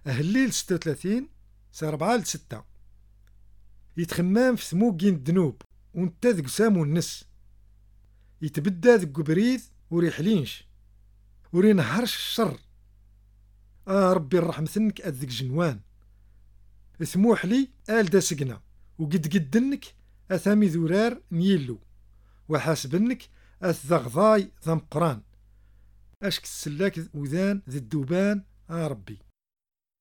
أهليل 36 سي 4 ل 6. يتخمام في ثموكين الذنوب ونتا ذك سامو النس. يتبدى ذك بريد وريحلينش ورينهرش الشر. ربي الرحمتنك أذك جنوان. ثموح لي آل دا سقنا وقد قدنك أثامي ذرار نيلو وحاسبنك أثغضاي ذا مقران أشك السلاك وذان ذي الدوبان ربي.